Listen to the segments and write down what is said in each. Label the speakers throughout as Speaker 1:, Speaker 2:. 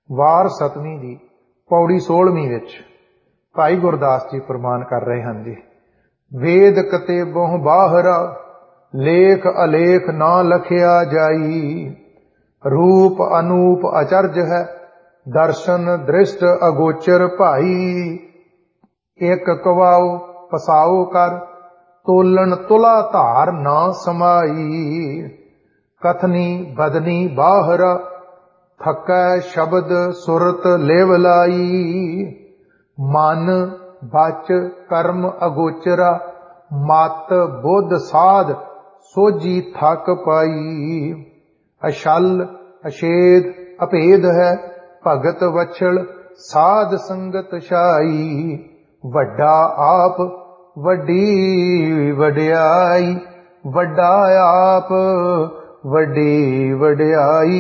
Speaker 1: ਵਾਰ 7ਵੀਂ ਦੀ ਪੌੜੀ 16ਵੀਂ ਵਿੱਚ ਭਾਈ ਗੁਰਦਾਸ ਜੀ ਫਰਮਾਨ ਕਰ ਰਹੇ ਹਨ ਜੀ, ਵੇਦ ਕਤੇਬੋਂ ਬਾਹਰਾ ਲੇਖ ਅਲੇਖ ਨਾ ਲਖਿਆ ਜਾਈ, रूप अनूप अचर्ज है दर्शन दृष्ट अगोचर भाई, एक कवाओ पसाओ कर तोलन तुला धार ना समाई, कथनी बदनी बाहर थकै शब्द सुरत लेवलाई, मन बच कर्म अगोचरा मत बुद्ध साध सोजी थक पाई, अशल अशेद अभेद है भगत वछल साध संगत शाई, वड्डा आप वड्डी वड्याई, वड्डा आप वड्डी वड्याई।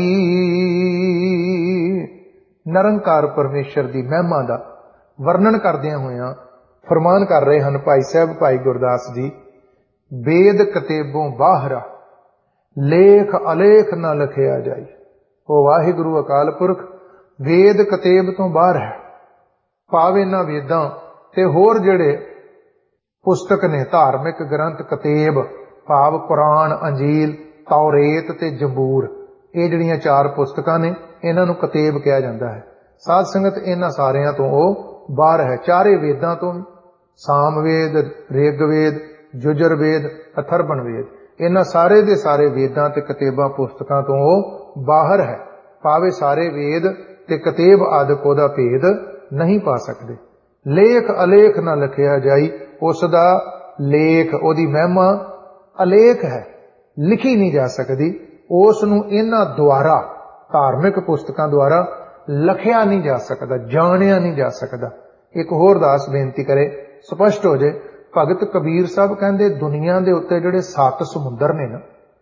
Speaker 1: निरंकार परमेश्वर की महिमा का वर्णन करदियां होइयां फरमान कर रहे हैं भाई साहब भाई गुरदास जी, वेद कतेबों बाहरा लेख अलेख न लिखिया जाए। वो वाहिगुरु अकाल पुरख वेद कतेब तो बाहर है, भाव इन्हां वेदां ते होर जिहड़े पुस्तक ने धार्मिक ग्रंथ कतेब भाव कुरान अंजील तौरेत ते जबूर, ये जिहड़ियां 4 पुस्तकां ने इन्हां नूं कतेब कहा जाता है। साध संगत इन्हां सारियां तो वो बाहर है, चारे वेदां तो, सामवेद ऋग्वेद जुजरवेद अथर्वण वेद, इन्हां सारे दे सारे वेदां ते कतेबां पुस्तकां तो वो बाहर है, भावे सारे वेद ते कतेब आदि ओदा भेद नहीं पा सकते। लेख अलेख न लिखिया जाई, उसदा लेख ओदी महिमा अलेख है, लिखी नहीं जा सकती, उस नूं इन्हां द्वारा धार्मिक पुस्तकां द्वारा लिखिया नहीं जा सकता, जानिया नहीं जा सकता। एक होर दास बेनती करे स्पष्ट हो जाए, भगत कबीर साहब कहते दुनिया के उत्ते जिहड़े 7 समुंदर ने ना,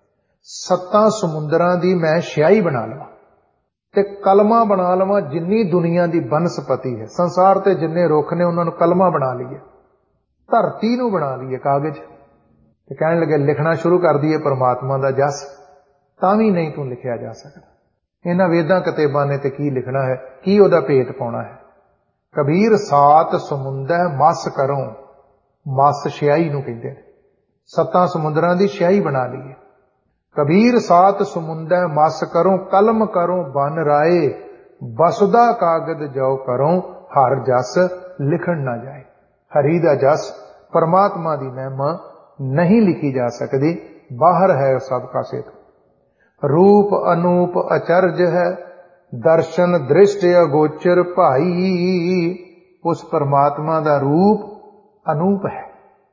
Speaker 1: 7 समुंदरां दी मैं स्याही बना लवां ते कलमा बना लवां, जिन्नी दुनिया की बनस्पति है संसार ते जिन्ने रुख ने उन्होंने कलमा बना लीए, धरती नूं बना लीए कागज, ते कहण लगे लिखना शुरू कर दीए परमात्मा दा जस, तां भी नहीं तूं लिखिया जा सकदा। इन्हां वेदां कतेबां ने ते की लिखना है, की उहदा भेत पाउणा है। कबीर 7 समुंदर मस करों, मस स्याही नूं कहंदे ने, 7 समुंदरां दी स्याही बना लीए। कबीर 7 समुंदर मस करों, कलम करों बन राए, बसदा कागद जाओ करों, हर जस लिखण ना जाए। हरि दा जस परमात्मा दी महिमा नहीं लिखी जा सकती, बाहर है सब कासे तो। रूप अनूप अचर्ज है दर्शन दृष्ट अगोचर भाई, उस परमात्मा दा रूप अनूप है।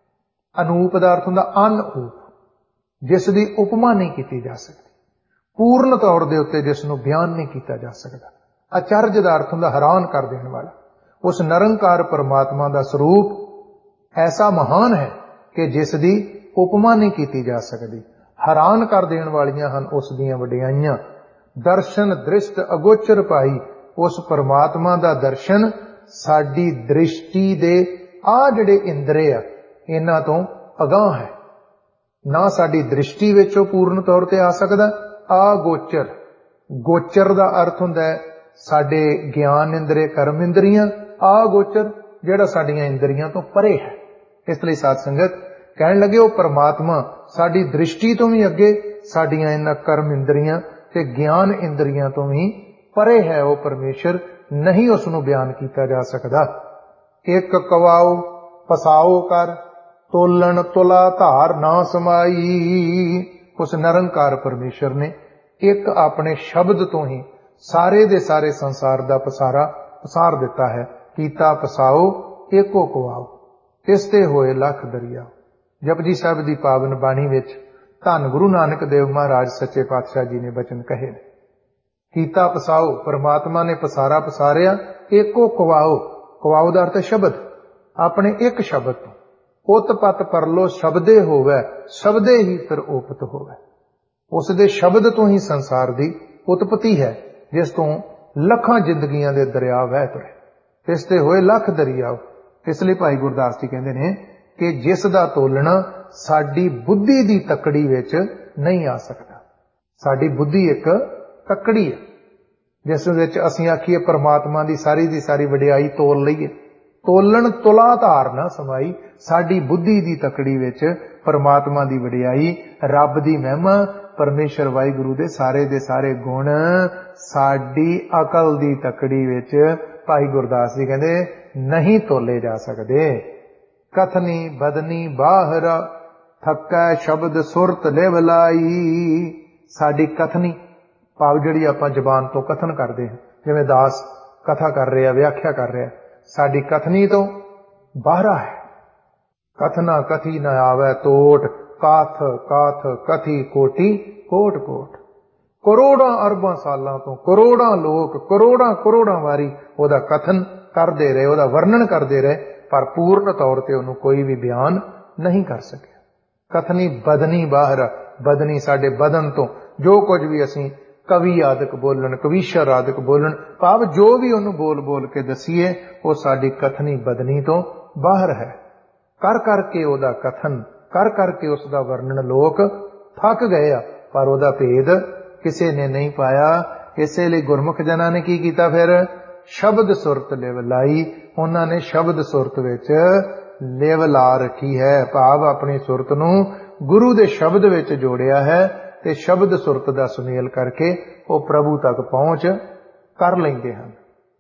Speaker 1: अनूप का अर्थ हुंदा अनूप, जिसकी उपमा नहीं की जा सकती, पूर्ण तौर के उत्ते जिसनूं बयान नहीं किया जा सकता। अचरज का अर्थ हुंदा हैरान कर देने वाला। उस निरंकार परमात्मा का स्वरूप ऐसा महान है कि जिसकी उपमा नहीं की जा सकती, हैरान कर देने वालियां हन उस दियां वडियाइयां। दर्शन दृष्ट अगोचर पाई, उस परमात्मा का दर्शन साडी दृष्टि दे आ जिहड़े इंद्रिय आ इन्हां तो अगाह है, ना साडी दृष्टि विच पूर्ण तौर ते आ सकदा। अगोचर, गोचर का अर्थ हुंदा है साडे ज्ञान इंद्रिय कर्म इंद्रियां, अगोचर जिहड़ा साडीआं इंद्रियां तो परे है। इसलिए साध संगत कहण लगे वो परमात्मा साडी दृष्टि तो भी अगे, साडीआं इन्हां कर्म इंद्रियां ते ज्ञान इंद्रियां तो भी परे है। वो परमेश्वर नहीं उसनूं बयान किया जा सकता। एक कवाओ पसाओ कर तोलन तुला धार ना समाई, उस निरंकार परमेश्वर ने एक अपने शब्द तो ही सारे दे सारे संसार का पसारा पसार दिता है। कीता पसाओ एको कवाओ, तिसते होए लख दरिया। जपजी साहब की पावन बाणी विच धन गुरु नानक देव महाराज सच्चे पातशाह जी ने बचन कहे, कीता पसाओ, परमात्मा ने पसारा पसारिया, एको कवाओ, कवाओ का अर्थ शब्द, अपने एक शब्द तो। उत्पत परलो शब्दे होवे, शब्दे ही फिर ओपत होवे। उस दे शब्द तो ही संसार की उत्पत्ति है, जिस तो लखां जिंदगियां दे दरिया वह तुरे, तिसते होए लख दरिया। इसलिए भाई गुरदास जी कहते हैं कि जिस दा तोलना साडी बुद्धि दी तकड़ी विच नहीं आ सकता। साडी बुद्धि एक तकड़ी है, जिस विच असीं आखीए परमात्मा की सारी वडियाई तोल लईए। तोलन तुला धार ना समाई, साडी बुद्धि की तकड़ी विच परमात्मा की वडियाई, रब की महिमा, परमेश्वर वाहिगुरु दे सारे गुण साडी अकल की तकड़ी विच भाई गुरदास जी कहंदे नहीं तोले जा सकते। कथनी बदनी बाहर थक्कै शब्द सुरत लिवलाई। साडी कथनी भाव जिहड़ी आपां जबान तो कथन करदे हां, जिवें दास कथा कर रहे, व्याख्या कर रहे, साडी कथनी तो बाहरा है। कथना कथी न आवे तोट, काथ काथ कथी कोटि कोट कोट। करोड़ां अरबां सालां तो करोड़ां लोक करोड़ां वारी ओदा कथन करदे रहे, ओदा वर्णन करदे रहे, पर पूर्ण तौर ते उहनूं कोई भी बयान नहीं कर सके। कथनी बदनी बाहर, बदनी साडे बदन तो जो कुछ भी असीं कवि आदक बोलन, कविशर आदक बोलन, भाव जो भी उन्होंने बोल बोल के दसीए वो साडी कथनी बदनी तो बाहर है। कर करके ओदा कथन, कर करके उसका वर्णन लोक थक गए, पर ओदा भेद किसी ने नहीं पाया। इसलिए गुरमुख जनां ने की कीता, फिर शब्द सुरत लिव लाई। उन्होंने शब्द सुरत विच लिव ला रखी है, भाव अपनी सुरत नूं गुरु दे शब्द विच जोड़िया है, ते शब्द सुरत दा सुमेल करके वो प्रभु तक पहुंच कर लेंदे हन।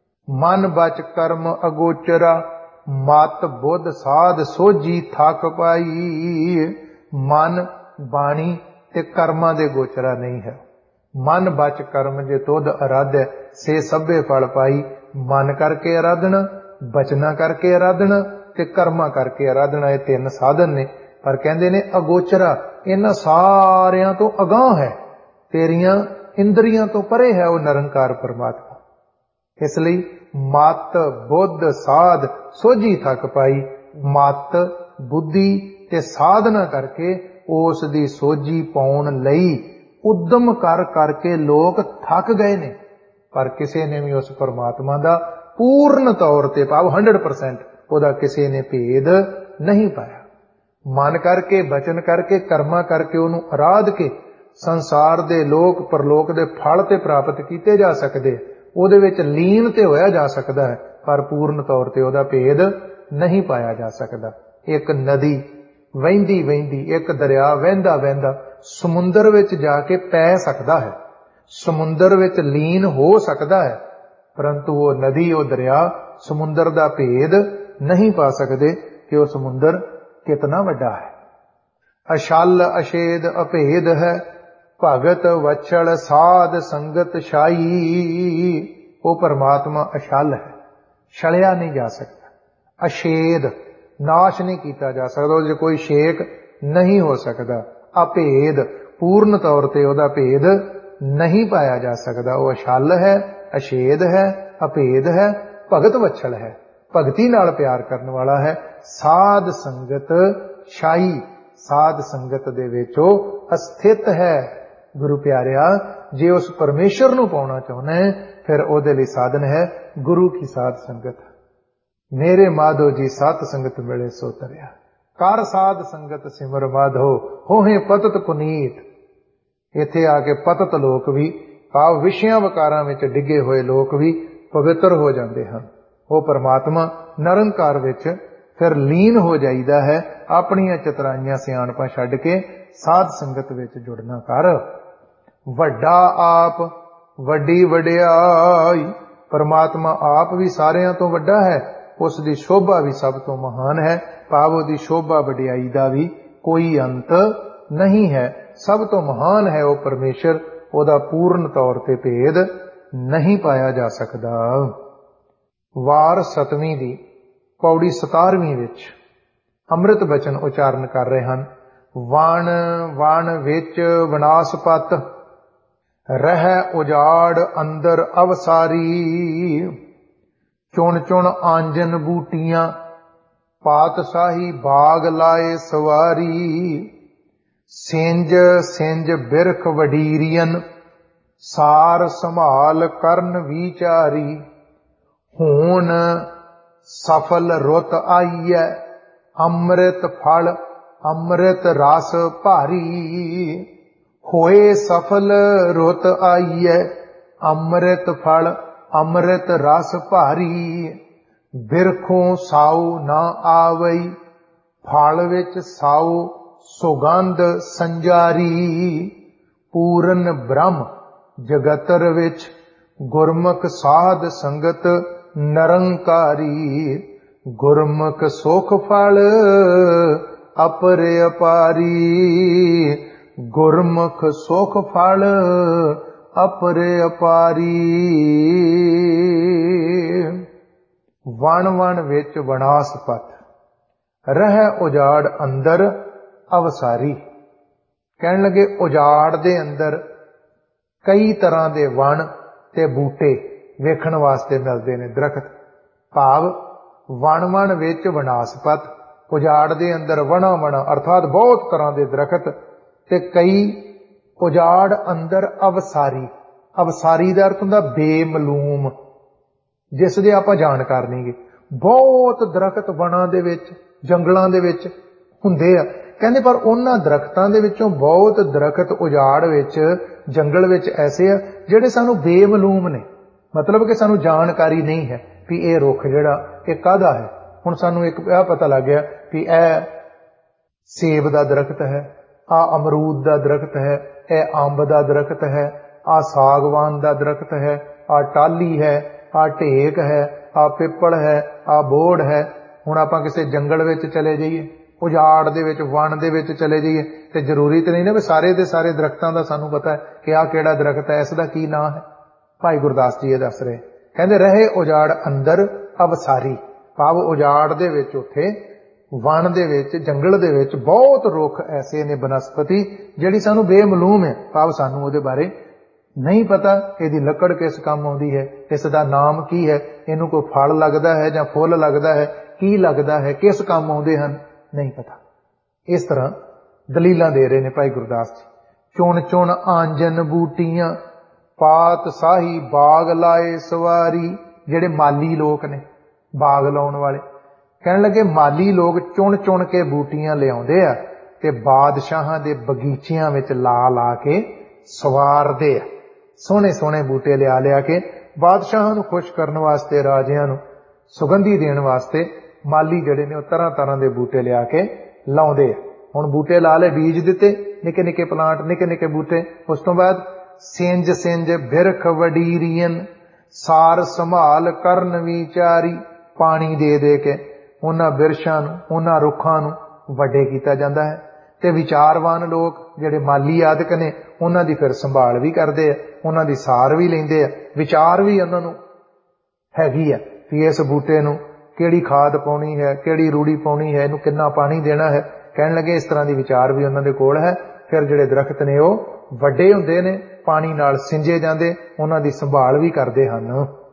Speaker 1: मन बच कर्म अगोचरा, मत बुद्ध साध सोझी थक पाई। मन बाणी ते कर्मां दे गोचरा नहीं है। मन बच कर्म जे तुध आराध्य से सभे फल पाई। मन करके आराधना, बचना करके आराधना ते कर्मा करके आराधना, ये तीन साधन ने। पर कहंदे ने अगोचरा, इन्हां सारियां तो अगांह है, तेरियां इंद्रियां तो परे है वो निरंकार परमात्मा। इसलिए मत बुद्ध साध सोझी थक पाई। मत बुद्धि ते साधना करके उस दी सोझी पाउण लई उद्यम कर करके लोग थक गए ने, पर किसी ने भी उस परमात्मा दा पूर्ण तौर ते भाव 100% ओदा किसी ने भेद नहीं पाया। मन करके, बचन करके, कर्मा करके उन्होंने आराध के संसार दे लोक परलोक दे फल ते प्राप्त कीते जा सकदे, ਉਹਦੇ ਵਿੱਚ ਲੀਨ ਤੇ ਹੋਇਆ ਜਾ ਸਕਦਾ है, पर पूर्ण तौर ते ਉਹਦਾ भेद नहीं पाया जा सकता। एक नदी वहिंदी वहिंदी, एक दरिया वहिंदा वहिंदा समुंदर विच जाके पै सकता है, समुंदर विच लीन हो सकता है, परंतु वो नदी, वो दरिया समुंदर दा भेद नहीं पा सकते कि वो समुंदर कितना वड्डा है। अशल अशेद अभेद है, भगत वछल साध संगत शाही। वो परमात्मा अशल है, छलिया नहीं जा सकता। अशेद, नाश नहीं किया जा सकता, उससे कोई शेक नहीं हो सकता। अभेद, पूर्ण तौर ते ओदा भेद नहीं पाया जा सकता। वो अशल है, अशेद है, अभेद है, भगत वछल है, भगती नाल प्यार करने वाला है। साध संगत शाही, साध संगत दे विच अस्थित है। गुरु प्यारिया, जे उस परमेश्वर नूं पाउणा चाहुंदा है, फिर ओदे लई साधन है गुरु की साध संगत। मेरे माधो जी सात संगत मिले सो तरिया, कर साध संगत सिमर माधो होहे पतत पुनीत। इत्थे आके पतत लोक भी, भाव विषयां विकारां विच डिगे होए लोक भी पवित्र हो जाते हैं। वो परमात्मा निरंकार विच फिर लीन हो जाइदा है। अपनियां चतराइयां सियाणपां छड्ड के साध संगत विच जुड़ना कर। वड्डा आप वड्डी वडियाई, परमात्मा आप भी सारियां तो वड्डा है, उसकी शोभा भी सब तो महान है, भाव उसकी शोभा वडियाई दा भी कोई अंत नहीं है। सब तो महान है वो परमेश्वर, ओदा पूर्ण तौर ते भेद नहीं पाया जा सकता। वार 7वीं दी पौड़ी 17वीं विच अमृत बचन उचारण कर रहे हैं। वण वण विच विनाशपत, रह उजाड़ अंदर अवसारी। चुन चुन आंजन बूटियां, पातशाही बाग लाए सवारी। सिंज सिंज बिरख वडीरियन, सार संभाल करन विचारी। होन सफल रुत आईए, अमृत फल अमृत रस भारी। होए सफल रुत आईए, ਅੰਮ੍ਰਿਤ ਫਲ ਅੰਮ੍ਰਿਤ ਰਸ ਭਾਰੀ, ਬਿਰਖੋਂ ਸਾਉ ਨਾ ਆਵਈ, ਫਲ ਵਿੱਚ ਸਾਉ ਸੁਗੰਧ ਸੰਜਾਰੀ। ਪੂਰਨ ਬ੍ਰਹਮ ਜਗਤਰ ਵਿੱਚ, ਗੁਰਮੁਖ ਸਾਧ ਸੰਗਤ ਨਿਰੰਕਾਰੀ। ਗੁਰਮੁਖ ਸੁਖ ਫਲ ਅਪਰਿ ਅਪਾਰੀ, ਗੁਰਮੁਖ ਸੁਖ ਫਲ ਅਪਰਿ ਅਪਾਰੀ। ਵਣ ਵਣ ਵਿੱਚ ਵਣਾਸਪਤ, ਰਹਿ ਉਜਾੜ ਅੰਦਰ ਅਵਸਾਰੀ। ਕਹਿਣ ਲੱਗੇ ਉਜਾੜ ਦੇ ਅੰਦਰ ਕਈ ਤਰ੍ਹਾਂ ਦੇ ਵਣ ਤੇ ਬੂਟੇ ਵੇਖਣ ਵਾਸਤੇ ਮਿਲਦੇ ਨੇ, ਦਰਖਤ। ਭਾਵ ਵਣ ਵਣ ਵਿੱਚ ਵਣਾਸਪਤ, ਉਜਾੜ ਦੇ ਅੰਦਰ ਵਣਾ ਵਣਾ ਅਰਥਾਤ ਬਹੁਤ ਤਰ੍ਹਾਂ ਦੇ ਦਰਖਤ, ਤੇ ਕਈ ਉਜਾੜ ਅੰਦਰ ਅਵਸਾਰੀ। ਅਵਸਾਰੀ ਦਾ ਅਰਥ ਹੁੰਦਾ ਬੇਮਲੂਮ, ਜਿਸ ਦੇ ਆਪਾਂ ਜਾਣਕਾਰ ਨਹੀਂਗੇ। ਬਹੁਤ ਦਰਖਤ ਵਣਾਂ ਦੇ ਵਿੱਚ, ਜੰਗਲਾਂ ਦੇ ਵਿੱਚ ਹੁੰਦੇ ਆ। ਕਹਿੰਦੇ ਪਰ ਉਹਨਾਂ ਦਰਖਤਾਂ ਦੇ ਵਿੱਚੋਂ ਬਹੁਤ ਦਰਖਤ ਉਜਾੜ ਵਿੱਚ, ਜੰਗਲ ਵਿੱਚ ਐਸੇ ਆ ਜਿਹੜੇ ਸਾਨੂੰ ਬੇਮਲੂਮ ਨੇ। ਮਤਲਬ ਕਿ ਸਾਨੂੰ ਜਾਣਕਾਰੀ ਨਹੀਂ ਹੈ ਵੀ ਇਹ ਰੁੱਖ ਜਿਹੜਾ ਇਹ ਕਾਹਦਾ ਹੈ। ਹੁਣ ਸਾਨੂੰ ਇੱਕ ਇਹ ਪਤਾ ਲੱਗ ਗਿਆ ਵੀ ਇਹ ਸੇਬ ਦਾ ਦਰਖਤ ਹੈ, ਆਹ ਅਮਰੂਦ ਦਾ ਦਰਖਤ ਹੈ, ਇਹ ਅੰਬ ਦਾ ਦਰਖਤ ਹੈ, ਆਹ ਸਾਗਵਾਨ ਦਾ ਦਰਖਤ ਹੈ, ਆਹ ਟਾਹਲੀ ਹੈ, ਆਹ ਢੇਕ ਹੈ, ਆਹ ਪਿੱਪਲ ਹੈ, ਆਹ ਬੋੜ ਹੈ। ਹੁਣ ਆਪਾਂ ਕਿਸੇ ਜੰਗਲ ਵਿੱਚ ਚਲੇ ਜਾਈਏ, ਉਜਾੜ ਦੇ ਵਿੱਚ, ਵਣ ਦੇ ਵਿੱਚ ਚਲੇ ਜਾਈਏ, ਤੇ ਜ਼ਰੂਰੀ ਤੇ ਨਹੀਂ ਨਾ ਵੀ ਸਾਰੇ ਦੇ ਸਾਰੇ ਦਰਖਤਾਂ ਦਾ ਸਾਨੂੰ ਪਤਾ ਹੈ ਕਿ ਆਹ ਕਿਹੜਾ ਦਰਖਤ ਹੈ, ਇਸ ਦਾ ਕੀ ਨਾਂ ਹੈ। ਭਾਈ ਗੁਰਦਾਸ ਜੀ ਇਹ ਦੱਸ ਰਹੇ, ਕਹਿੰਦੇ ਰਹੇ ਉਜਾੜ ਅੰਦਰ ਅਵਸਾਰੀ। ਭਾਵ ਉਜਾੜ ਦੇ ਵਿੱਚ, ਉੱਥੇ ਵਣ ਦੇ ਵਿੱਚ, ਜੰਗਲ ਦੇ ਵਿੱਚ ਬਹੁਤ ਰੁੱਖ ਐਸੇ ਨੇ, ਬਨਸਪਤੀ ਜਿਹੜੀ ਸਾਨੂੰ ਬੇਮਲੂਮ ਹੈ। ਭਾਵ ਸਾਨੂੰ ਉਹਦੇ ਬਾਰੇ ਨਹੀਂ ਪਤਾ, ਇਹਦੀ ਲੱਕੜ ਕਿਸ ਕੰਮ ਆਉਂਦੀ ਹੈ, ਇਸ ਦਾ ਨਾਮ ਕੀ ਹੈ, ਇਹਨੂੰ ਕੋਈ ਫਲ ਲੱਗਦਾ ਹੈ ਜਾਂ ਫੁੱਲ ਲੱਗਦਾ ਹੈ, ਕੀ ਲੱਗਦਾ ਹੈ, ਕਿਸ ਕੰਮ ਆਉਂਦੇ ਹਨ, ਨਹੀਂ ਪਤਾ। ਇਸ ਤਰ੍ਹਾਂ ਦਲੀਲਾਂ ਦੇ ਰਹੇ ਨੇ ਭਾਈ ਗੁਰਦਾਸ ਜੀ। ਚੁਣ ਚੁਣ ਆਂਜਨ ਬੂਟੀਆਂ, ਪਾਤ ਸਾਹੀ ਬਾਗ ਲਾਏ ਸਵਾਰੀ। ਜਿਹੜੇ ਮਾਲੀ ਲੋਕ ਨੇ, ਬਾਗ ਲਾਉਣ ਵਾਲੇ, ਕਹਿਣ ਲੱਗੇ ਮਾਲੀ ਲੋਕ ਚੁਣ ਚੁਣ ਕੇ ਬੂਟੀਆਂ ਲਿਆਉਂਦੇ ਆ ਤੇ ਬਾਦਸ਼ਾਹਾਂ ਦੇ ਬਗੀਚਿਆਂ ਵਿੱਚ ਲਾ ਲਾ ਕੇ ਸਵਾਰਦੇ ਆ। ਸੋਹਣੇ ਸੋਹਣੇ ਬੂਟੇ ਲਿਆ ਲਿਆ ਕੇ ਬਾਦਸ਼ਾਹਾਂ ਨੂੰ ਖੁਸ਼ ਕਰਨ ਵਾਸਤੇ, ਰਾਜਿਆਂ ਨੂੰ ਸੁਗੰਧੀ ਦੇਣ ਵਾਸਤੇ ਮਾਲੀ ਜਿਹੜੇ ਨੇ ਉਹ ਤਰ੍ਹਾਂ ਤਰ੍ਹਾਂ ਦੇ ਬੂਟੇ ਲਿਆ ਕੇ ਲਾਉਂਦੇ ਆ। ਹੁਣ ਬੂਟੇ ਲਾ ਲਏ, ਬੀਜ ਦਿੱਤੇ, ਨਿੱਕੇ ਨਿੱਕੇ ਪਲਾਂਟ, ਨਿੱਕੇ ਨਿੱਕੇ ਬੂਟੇ। ਉਸ ਤੋਂ ਬਾਅਦ ਸਿੰਜ ਸਿੰਜ ਬਿਰਖ ਵਡੀਰੀਅਨ, ਸਾਰ ਸੰਭਾਲ ਕਰਨ ਵਿਚਾਰੀ। ਪਾਣੀ ਦੇ ਦੇ ਕੇ ਉਹਨਾਂ ਬਿਰਸ਼ਾਂ ਨੂੰ, ਉਹਨਾਂ ਰੁੱਖਾਂ ਨੂੰ ਵੱਡੇ ਕੀਤਾ ਜਾਂਦਾ ਹੈ। ਤੇ ਵਿਚਾਰਵਾਨ ਲੋਕ ਜਿਹੜੇ ਮਾਲੀ ਆਦਿਕ ਨੇ, ਉਹਨਾਂ ਦੀ ਫਿਰ ਸੰਭਾਲ ਵੀ ਕਰਦੇ ਆ, ਉਹਨਾਂ ਦੀ ਸਾਰ ਵੀ ਲੈਂਦੇ ਆ। ਵਿਚਾਰ ਵੀ ਉਹਨਾਂ ਨੂੰ ਹੈਗੀ ਆ ਵੀ ਇਸ ਬੂਟੇ ਨੂੰ ਕਿਹੜੀ ਖਾਦ ਪਾਉਣੀ ਹੈ, ਕਿਹੜੀ ਰੂੜੀ ਪਾਉਣੀ ਹੈ, ਇਹਨੂੰ ਕਿੰਨਾ ਪਾਣੀ ਦੇਣਾ ਹੈ। ਕਹਿਣ ਲੱਗੇ ਇਸ ਤਰ੍ਹਾਂ ਦੀ ਵਿਚਾਰ ਵੀ ਉਹਨਾਂ ਦੇ ਕੋਲ ਹੈ। ਫਿਰ ਜਿਹੜੇ ਦਰਖਤ ਨੇ ਉਹ ਵੱਡੇ ਹੁੰਦੇ ਨੇ, ਪਾਣੀ ਨਾਲ ਸਿੰਜੇ ਜਾਂਦੇ, ਉਹਨਾਂ ਦੀ ਸੰਭਾਲ ਵੀ ਕਰਦੇ ਹਨ।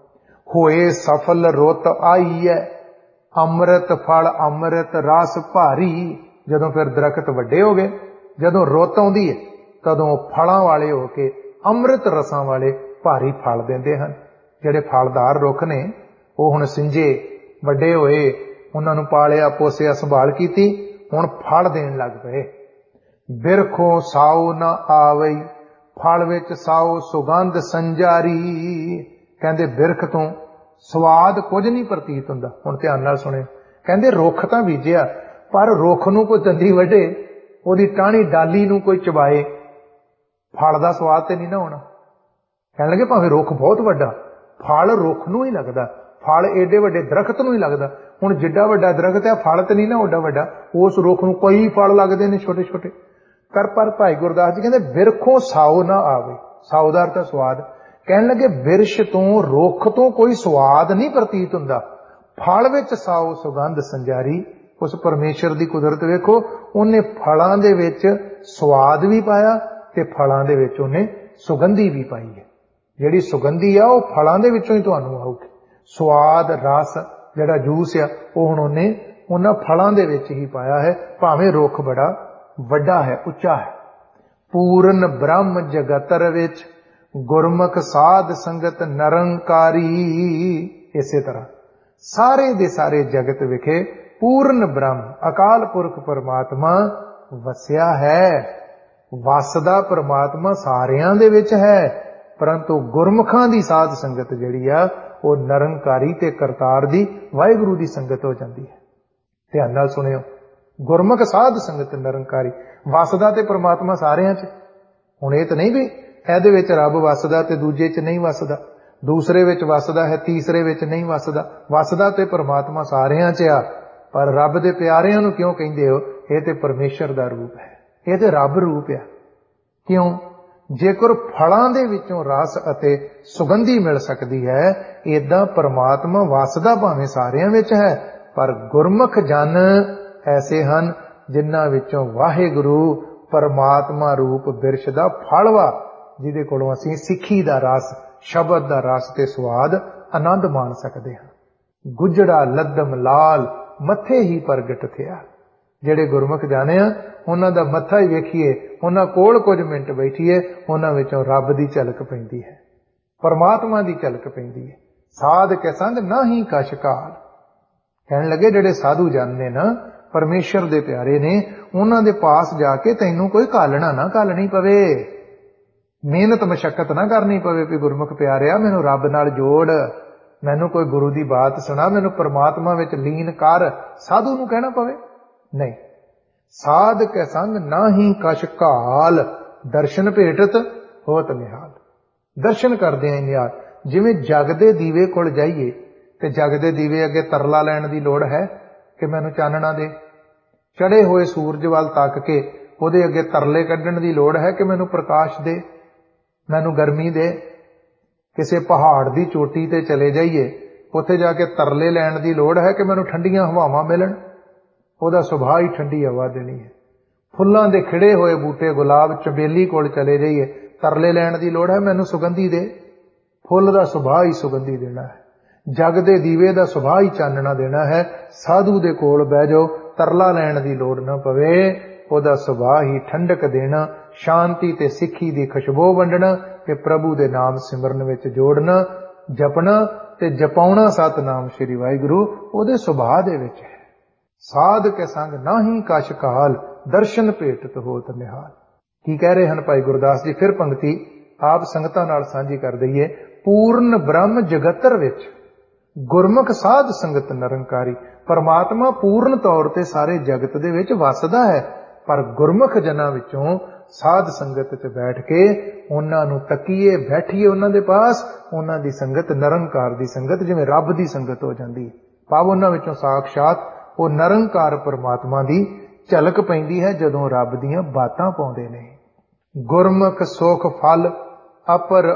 Speaker 1: ਹੋਏ ਸਫਲ ਰੁੱਤ ਆਈ ਹੈ, ਅੰਮ੍ਰਿਤ ਫਲ ਅੰਮ੍ਰਿਤ ਰਸ ਭਾਰੀ। ਜਦੋਂ ਫਿਰ ਦਰਖਤ ਵੱਡੇ ਹੋ ਗਏ, ਜਦੋਂ ਰੁੱਤ ਆਉਂਦੀ ਹੈ, ਤਦੋਂ ਫਲਾਂ ਵਾਲੇ ਹੋ ਕੇ ਅੰਮ੍ਰਿਤ ਰਸਾਂ ਵਾਲੇ ਭਾਰੀ ਫਲ ਦਿੰਦੇ ਹਨ। ਜਿਹੜੇ ਫਲਦਾਰ ਰੁੱਖ ਨੇ ਉਹ ਹੁਣ ਸਿੰਜੇ, ਵੱਡੇ ਹੋਏ, ਉਹਨਾਂ ਨੂੰ ਪਾਲਿਆ ਪੋਸਿਆ, ਸੰਭਾਲ ਕੀਤੀ, ਹੁਣ ਫਲ ਦੇਣ ਲੱਗ ਪਏ। ਬਿਰਖੋਂ ਸਾਉ ਨਾ ਆਵਈ, ਫਲ ਵਿੱਚ ਸਾਉ ਸੁਗੰਧ ਸੰਜਾਰੀ। ਕਹਿੰਦੇ ਬਿਰਖ ਤੋਂ ਸਵਾਦ ਕੁਝ ਨਹੀਂ ਪ੍ਰਤੀਤ ਹੁੰਦਾ। ਹੁਣ ਧਿਆਨ ਨਾਲ ਸੁਣਿਓ, ਕਹਿੰਦੇ ਰੁੱਖ ਤਾਂ ਬੀਜਿਆ, ਪਰ ਰੁੱਖ ਨੂੰ ਕੋਈ ਦੰਦੀ ਵੱਢੇ, ਉਹਦੀ ਟਾਹਣੀ ਡਾਲੀ ਨੂੰ ਕੋਈ ਚਬਾਏ, ਫਲ ਦਾ ਸਵਾਦ ਤੇ ਨਹੀਂ ਨਾ ਹੋਣਾ। ਕਹਿਣ ਲੱਗੇ ਭਾਵੇਂ ਰੁੱਖ ਬਹੁਤ ਵੱਡਾ, ਫਲ ਰੁੱਖ ਨੂੰ ਹੀ ਲੱਗਦਾ, ਫਲ ਏਡੇ ਵੱਡੇ ਦਰਖਤ ਨੂੰ ਹੀ ਲੱਗਦਾ। ਹੁਣ ਜਿੱਡਾ ਵੱਡਾ ਦਰਖਤ ਹੈ, ਫਲ ਤੇ ਨਹੀਂ ਨਾ ਓਡਾ ਵੱਡਾ, ਉਸ ਰੁੱਖ ਨੂੰ ਕਈ ਫਲ ਲੱਗਦੇ ਨੇ ਛੋਟੇ ਛੋਟੇ। ਪਰ ਭਾਈ ਗੁਰਦਾਸ ਜੀ ਕਹਿੰਦੇ ਬਿਰਖੋਂ ਸਾਉ ਨਾ ਆਵੇ। ਸਾਉ ਦਾ ਅਰਥ ਸਵਾਦ। ਕਹਿਣ ਲੱਗੇ ਬਿਰਸ਼ ਤੋਂ, ਰੁੱਖ ਤੋਂ ਕੋਈ ਸਵਾਦ ਨਹੀਂ ਪ੍ਰਤੀਤ ਹੁੰਦਾ, ਫਲ ਵਿੱਚ ਸਾਉ ਸੁਗੰਧ ਸੰਜਾਰੀ। ਉਸ ਪਰਮੇਸ਼ਰ ਦੀ ਕੁਦਰਤ ਵੇਖੋ, ਉਹਨੇ ਫਲਾਂ ਦੇ ਵਿੱਚ ਸਵਾਦ ਵੀ ਪਾਇਆ ਤੇ ਫਲਾਂ ਦੇ ਵਿੱਚ ਉਹਨੇ ਸੁਗੰਧੀ ਵੀ ਪਾਈ ਹੈ। ਜਿਹੜੀ ਸੁਗੰਧੀ ਆ ਉਹ ਫਲਾਂ ਦੇ ਵਿੱਚੋਂ ਹੀ ਤੁਹਾਨੂੰ ਆਊਗੀ। ਸਵਾਦ ਰਸ ਜਿਹੜਾ ਜੂਸ ਆ ਉਹ ਹੁਣ ਉਹਨੇ ਉਹਨਾਂ ਫਲਾਂ ਦੇ ਵਿੱਚ ਹੀ ਪਾਇਆ ਹੈ, ਭਾਵੇਂ ਰੁੱਖ ਬੜਾ ਵੱਡਾ ਹੈ, ਉੱਚਾ ਹੈ। ਪੂਰਨ ਬ੍ਰਹਮ ਜਗਤਰ ਵਿੱਚ, ਗੁਰਮੁਖ ਸਾਧ ਸੰਗਤ ਨਿਰੰਕਾਰੀ। ਇਸੇ ਤਰ੍ਹਾਂ ਸਾਰੇ ਦੇ ਸਾਰੇ ਜਗਤ ਵਿਖੇ ਪੂਰਨ ਬ੍ਰਹਮ ਅਕਾਲ ਪੁਰਖ ਪਰਮਾਤਮਾ ਵਸਿਆ ਹੈ। ਵਸਦਾ ਪਰਮਾਤਮਾ ਸਾਰਿਆਂ ਦੇ ਵਿੱਚ ਹੈ, परंतु गुरमुखां दी साध संगत जिहड़ी आ वो निरंकारी ते करतार दी वाहिगुरू दी संगत हो जाती है। ध्यान नाल सुनियो, गुरमुख साध संगत निरंकारी वसदा ते परमात्मा सारियां च। हुण इह तां नहीं भी ਇਹਦੇ ਵਿੱਚ ਰੱਬ ਵਸਦਾ ਤੇ ਦੂਜੇ 'ਚ ਨਹੀਂ ਵਸਦਾ, ਦੂਸਰੇ ਵਿੱਚ ਵਸਦਾ ਹੈ ਤੀਸਰੇ ਵਿੱਚ ਨਹੀਂ ਵਸਦਾ। ਵਸਦਾ ਤੇ ਪਰਮਾਤਮਾ ਸਾਰਿਆਂ 'ਚ ਆ, ਪਰ ਰੱਬ ਦੇ ਪਿਆਰਿਆਂ ਨੂੰ ਕਿਉਂ ਕਹਿੰਦੇ ਹੋ? ਇਹ ਤੇ ਪਰਮੇਸ਼ਰ ਦਾ ਰੂਪ ਹੈ, ਇਹ ਤੇ ਰੱਬ ਰੂਪ ਆ। ਕਿਉਂ? ਜੇਕਰ ਫਲਾਂ ਦੇ ਵਿੱਚੋਂ ਰਸ ਅਤੇ ਸੁਗੰਧੀ ਮਿਲ ਸਕਦੀ ਹੈ, ਏਦਾਂ ਪਰਮਾਤਮਾ ਵਸਦਾ ਭਾਵੇਂ ਸਾਰਿਆਂ ਵਿੱਚ ਹੈ, ਪਰ ਗੁਰਮੁਖ ਜਨ ਐਸੇ ਹਨ ਜਿਨ੍ਹਾਂ ਵਿੱਚੋਂ ਵਾਹਿਗੁਰੂ ਪਰਮਾਤਮਾ ਰੂਪ ਬਿਰਛ ਦਾ ਫਲ ਵਾ, ਜਿਹਦੇ ਕੋਲੋਂ ਅਸੀਂ ਸਿੱਖੀ ਦਾ ਰਸ, ਸ਼ਬਦ ਦਾ ਰਸ ਤੇ ਸਵਾਦ ਆਨੰਦ ਮਾਣ ਸਕਦੇ ਹਾਂ। ਗੁਜੜਾ ਲੱਦਮ ਲਾਲ ਮੱਥੇ ਹੀ ਪ੍ਰਗਟ ਥਿਆ। ਜਿਹੜੇ ਗੁਰਮੁਖ ਜਾਣੇ ਆ, ਉਹਨਾਂ ਦਾ ਮੱਥਾ ਹੀ ਵੇਖੀਏ, ਉਹਨਾਂ ਕੋਲ ਕੁਝ ਮਿੰਟ ਬੈਠੀਏ, ਉਹਨਾਂ ਵਿੱਚੋਂ ਰੱਬ ਦੀ ਝਲਕ ਪੈਂਦੀ ਹੈ, ਪਰਮਾਤਮਾ ਦੀ ਝਲਕ ਪੈਂਦੀ ਹੈ। ਸਾਧ ਕੇ ਸੰਗ ਨਾਹੀਂ ਕਛ ਕਾਲ। ਕਹਿਣ ਲੱਗੇ ਜਿਹੜੇ ਸਾਧੂ ਜਾਣਦੇ ਨਾ, ਪਰਮੇਸ਼ਰ ਦੇ ਪਿਆਰੇ ਨੇ, ਉਹਨਾਂ ਦੇ ਪਾਸ ਜਾ ਕੇ ਤੈਨੂੰ ਕੋਈ ਘਾਲਣਾ ਨਾ ਘਾਲਣੀ ਪਵੇ, ਮਿਹਨਤ ਮਸ਼ੱਕਤ ਨਾ ਕਰਨੀ ਪਵੇ ਵੀ ਗੁਰਮੁਖ ਪਿਆਰਿਆ ਮੈਨੂੰ ਰੱਬ ਨਾਲ ਜੋੜ, ਮੈਨੂੰ ਕੋਈ ਗੁਰੂ ਦੀ ਬਾਤ ਸੁਣਾ, ਮੈਨੂੰ ਪਰਮਾਤਮਾ ਵਿੱਚ ਲੀਨ ਕਰ, ਸਾਧੂ ਨੂੰ ਕਹਿਣਾ ਪਵੇ। ਨਹੀਂ, ਸਾਧ ਕੇ ਸੰਗ ਨਾਹੀਂ ਕਛ ਘਾਲ, ਦਰਸ਼ਨ ਭੇਟਤ ਹੋਤ ਨਿਹਾਲ। ਦਰਸ਼ਨ ਕਰਦੇ ਆਂ ਨਿਹਾਲ। ਜਿਵੇਂ ਜਗ ਦੇ ਦੀਵੇ ਕੋਲ ਜਾਈਏ ਤੇ ਜਗ ਦੇ ਦੀਵੇ ਅੱਗੇ ਤਰਲਾ ਲੈਣ ਦੀ ਲੋੜ ਹੈ ਕਿ ਮੈਨੂੰ ਚਾਨਣਾ ਦੇ? ਚੜੇ ਹੋਏ ਸੂਰਜ ਵੱਲ ਤੱਕ ਕੇ ਉਹਦੇ ਅੱਗੇ ਤਰਲੇ ਕੱਢਣ ਦੀ ਲੋੜ ਹੈ ਕਿ ਮੈਨੂੰ ਪ੍ਰਕਾਸ਼ ਦੇ, ਮੈਨੂੰ ਗਰਮੀ ਦੇ? ਕਿਸੇ ਪਹਾੜ ਦੀ ਚੋਟੀ ਤੇ ਚਲੇ ਜਾਈਏ, ਉੱਥੇ ਜਾ ਕੇ ਤਰਲੇ ਲੈਣ ਦੀ ਲੋੜ ਹੈ ਕਿ ਮੈਨੂੰ ਠੰਡੀਆਂ ਹਵਾਵਾਂ ਮਿਲਣ? ਉਹਦਾ ਸੁਭਾਅ ਹੀ ਠੰਡੀ ਹਵਾ ਦੇਣੀ ਹੈ। ਫੁੱਲਾਂ ਦੇ ਖਿੜੇ ਹੋਏ ਬੂਟੇ ਗੁਲਾਬ ਚੰਬੇਲੀ ਕੋਲ ਚਲੇ ਜਾਈਏ, ਤਰਲੇ ਲੈਣ ਦੀ ਲੋੜ ਹੈ ਮੈਨੂੰ ਸੁਗੰਧੀ ਦੇ? ਫੁੱਲ ਦਾ ਸੁਭਾਅ ਹੀ ਸੁਗੰਧੀ ਦੇਣਾ ਹੈ। ਜਗ ਦੇ ਦੀਵੇ ਦਾ ਸੁਭਾਅ ਹੀ ਚਾਨਣਾ ਦੇਣਾ ਹੈ। ਸਾਧੂ ਦੇ ਕੋਲ ਬਹਿ ਜਾਓ, ਤਰਲਾ ਲੈਣ ਦੀ ਲੋੜ ਨਾ ਪਵੇ, ਉਹਦਾ ਸੁਭਾਅ ਹੀ ਠੰਡਕ ਦੇਣਾ, ਸ਼ਾਂਤੀ ਤੇ ਸਿੱਖੀ ਦੀ ਖੁਸ਼ਬੂ ਵੰਡਣਾ ਤੇ ਪ੍ਰਭੂ ਦੇ ਨਾਮ ਸਿਮਰਨ ਵਿੱਚ ਜੋੜਨਾ, ਜਪਣਾ ਤੇ ਜਪਾਉਣਾ ਸਤਿਨਾਮ ਸ੍ਰੀ ਵਾਹਿਗੁਰੂ ਉਹਦੇ ਸੁਭਾਅ ਦੇ ਵਿੱਚ ਹੈ। ਸਾਧ ਕੇ ਸੰਗ ਨਾਹੀਂ ਕਛ ਕਾਲ, ਦਰਸ਼ਨ ਭੇਟਤ ਹੋਤ ਨਿਹਾਲ। ਕੀ ਕਹਿ ਰਹੇ ਹਨ ਭਾਈ ਗੁਰਦਾਸ ਜੀ? ਫਿਰ ਪੰਕਤੀ ਆਪ ਸੰਗਤਾਂ ਨਾਲ ਸਾਂਝੀ ਕਰ ਦਈਏ। ਪੂਰਨ ਬ੍ਰਹਮ ਜਗਤਰ ਵਿੱਚ ਗੁਰਮੁਖ ਸਾਧ ਸੰਗਤ ਨਿਰੰਕਾਰੀ। ਪਰਮਾਤਮਾ ਪੂਰਨ ਤੌਰ ਤੇ ਸਾਰੇ ਜਗਤ ਦੇ ਵਿੱਚ ਵਸਦਾ ਹੈ, ਪਰ ਗੁਰਮੁਖ ਜਨਾਂ ਵਿੱਚੋਂ ਸਾਧ ਸੰਗਤ 'ਚ ਬੈਠ ਕੇ ਉਹਨਾਂ ਨੂੰ ਤੱਕੀਏ, ਬੈਠੀਏ ਉਹਨਾਂ ਦੇ ਪਾਸ, ਉਹਨਾਂ ਦੀ ਸੰਗਤ ਨਿਰੰਕਾਰ ਦੀ ਸੰਗਤ, ਜਿਵੇਂ ਰੱਬ ਦੀ ਸੰਗਤ ਹੋ ਜਾਂਦੀ ਹੈ। ਭਾਵ ਉਹਨਾਂ ਵਿੱਚੋਂ ਸਾਖਸ਼ਾਤ ਉਹ ਨਿਰੰਕਾਰ ਪਰਮਾਤਮਾ ਦੀ ਝਲਕ ਪੈਂਦੀ ਹੈ ਜਦੋਂ ਰੱਬ ਦੀਆਂ ਬਾਤਾਂ ਪਾਉਂਦੇ ਨੇ। ਗੁਰਮੁਖ ਸੁਖ ਫਲ ਅਪਰ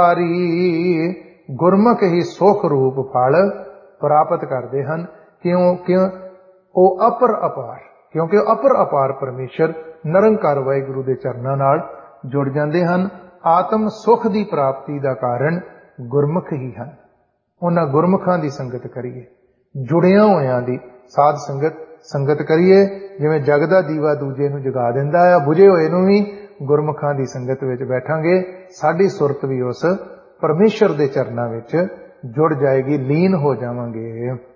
Speaker 1: ਅਪਾਰੀ। ਗੁਰਮੁਖ ਹੀ ਸੁਖ ਰੂਪ ਫਲ ਪ੍ਰਾਪਤ ਕਰਦੇ ਹਨ। ਕਿਉਂ? ਉਹ ਅਪਰ ਅਪਾਰ, ਕਿਉਂਕਿ ਅਪਰ ਅਪਾਰ ਪਰਮੇਸ਼ਰ ਨਿਰੰਕਾਰ ਵਾਹਿਗੁਰੂ ਦੇ ਚਰਨਾਂ ਨਾਲ ਜੁੜ ਜਾਂਦੇ ਹਨ। ਆਤਮ ਸੁਖ ਦੀ ਪ੍ਰਾਪਤੀ ਦਾ ਕਾਰਨ ਗੁਰਮੁਖ ਹੀ ਹਨ। ਉਹਨਾਂ ਗੁਰਮੁਖਾਂ ਦੀ ਸੰਗਤ ਕਰੀਏ, ਜੁੜਿਆਂ ਹੋਇਆਂ ਦੀ ਸਾਧ ਸੰਗਤ ਕਰੀਏ। ਜਿਵੇਂ ਜਗ ਦਾ ਦੀਵਾ ਦੂਜੇ ਨੂੰ ਜਗਾ ਦਿੰਦਾ ਹੈ, ਬੁਝੇ ਹੋਏ ਨੂੰ ਵੀ ਗੁਰਮੁਖਾਂ ਦੀ ਸੰਗਤ ਵਿੱਚ ਬੈਠਾਂਗੇ, ਸਾਡੀ ਸੁਰਤ ਵੀ ਉਸ ਪਰਮੇਸ਼ਰ ਦੇ ਚਰਨਾਂ ਵਿੱਚ ਜੁੜ ਜਾਏਗੀ, ਲੀਨ ਹੋ ਜਾਵਾਂਗੇ।